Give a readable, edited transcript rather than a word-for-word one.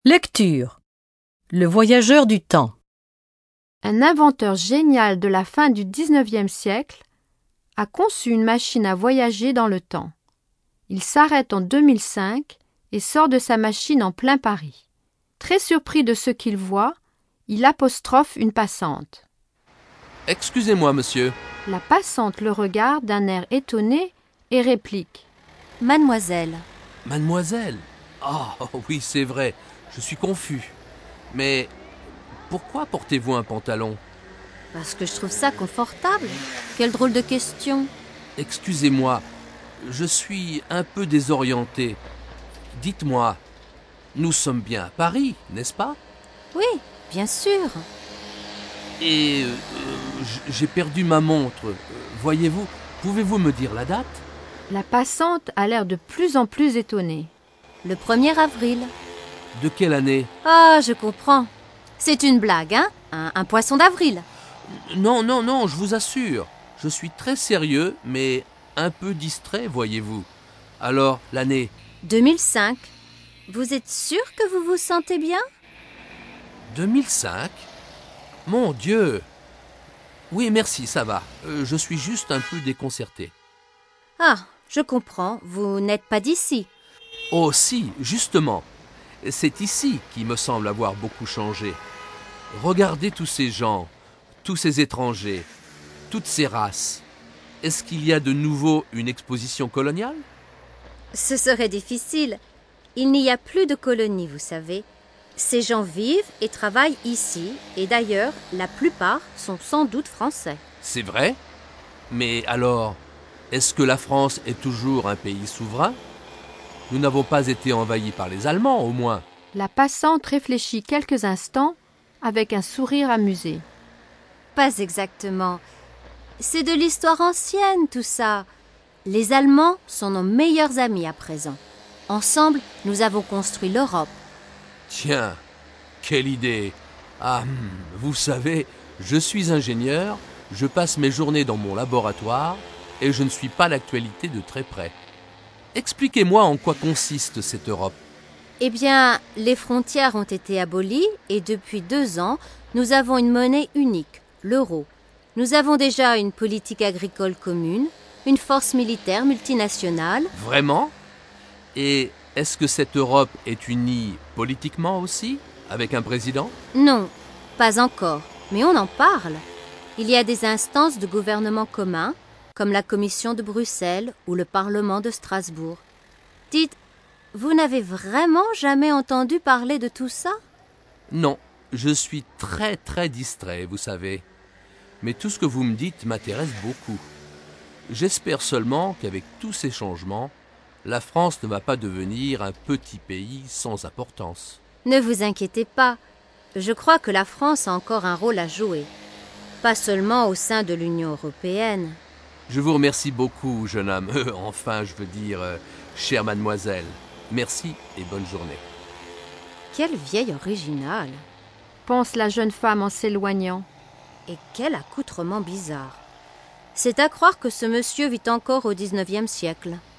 Lecture. Le voyageur du temps. Un inventeur génial de la fin du XIXe siècle a conçu une machine à voyager dans le temps. Il s'arrête en 2005 et sort de sa machine en plein Paris. Très surpris de ce qu'il voit, il apostrophe une passante. « Excusez-moi, monsieur. » La passante le regarde d'un air étonné et réplique. « Mademoiselle. »« Mademoiselle ? Oh, oui, c'est vrai, je suis confus. Mais pourquoi portez-vous un pantalon ? » ?»« Parce que je trouve ça confortable. Quelle drôle de question. » »« Excusez-moi, je suis un peu désorienté. Dites-moi, nous sommes bien à Paris, n'est-ce pas ? » ?»« Oui, bien sûr. » »« Et j'ai perdu ma montre. Voyez-vous, pouvez-vous me dire la date ? » La passante a l'air de plus en plus étonnée. « Le 1er avril. » »« De quelle année ? » ?»« Ah, je comprends. C'est une blague, hein ? Un poisson d'avril. » »« Non, je vous assure. Je suis très sérieux, mais un peu distrait, voyez-vous. Alors, l'année ? » ?»« 2005. Vous êtes sûr que vous vous sentez bien ? » ?»« 2005 ? Mon Dieu ! Oui, merci, ça va. Je suis juste un peu déconcerté. » »« Ah, je comprends. Vous n'êtes pas d'ici. » »« Oh si, justement. C'est ici qui me semble avoir beaucoup changé. Regardez tous ces gens, tous ces étrangers, toutes ces races. Est-ce qu'il y a de nouveau une exposition coloniale ? » ?»« Ce serait difficile. Il n'y a plus de colonies, vous savez. Ces gens vivent et travaillent ici, et d'ailleurs, la plupart sont sans doute français. » »« C'est vrai ? Mais alors, est-ce que la France est toujours un pays souverain ? Nous n'avons pas été envahis par les Allemands, au moins. » La passante réfléchit quelques instants avec un sourire amusé. « Pas exactement. C'est de l'histoire ancienne, tout ça. Les Allemands sont nos meilleurs amis à présent. Ensemble, nous avons construit l'Europe. » »« Tiens, quelle idée ! Ah, vous savez, je suis ingénieur, je passe mes journées dans mon laboratoire et je ne suis pas l'actualité de très près. Expliquez-moi en quoi consiste cette Europe. » »« Eh bien, les frontières ont été abolies et depuis 2 ans, nous avons une monnaie unique, l'euro. Nous avons déjà une politique agricole commune, une force militaire multinationale. » »« Vraiment ? Et est-ce que cette Europe est unie politiquement aussi, avec un président ? » »« Non, pas encore, mais on en parle. Il y a des instances de gouvernement commun, comme la Commission de Bruxelles ou le Parlement de Strasbourg. Dites, vous n'avez vraiment jamais entendu parler de tout ça ? » ?»« Non, je suis très distrait, vous savez. Mais tout ce que vous me dites m'intéresse beaucoup. J'espère seulement qu'avec tous ces changements, la France ne va pas devenir un petit pays sans importance. » »« Ne vous inquiétez pas. Je crois que la France a encore un rôle à jouer. Pas seulement au sein de l'Union européenne. » »« Je vous remercie beaucoup, jeune homme. Enfin, je veux dire, chère mademoiselle. Merci et bonne journée. » »« Quelle vieille originale !» pense la jeune femme en s'éloignant. Et quel accoutrement bizarre. C'est à croire que ce monsieur vit encore au XIXe siècle.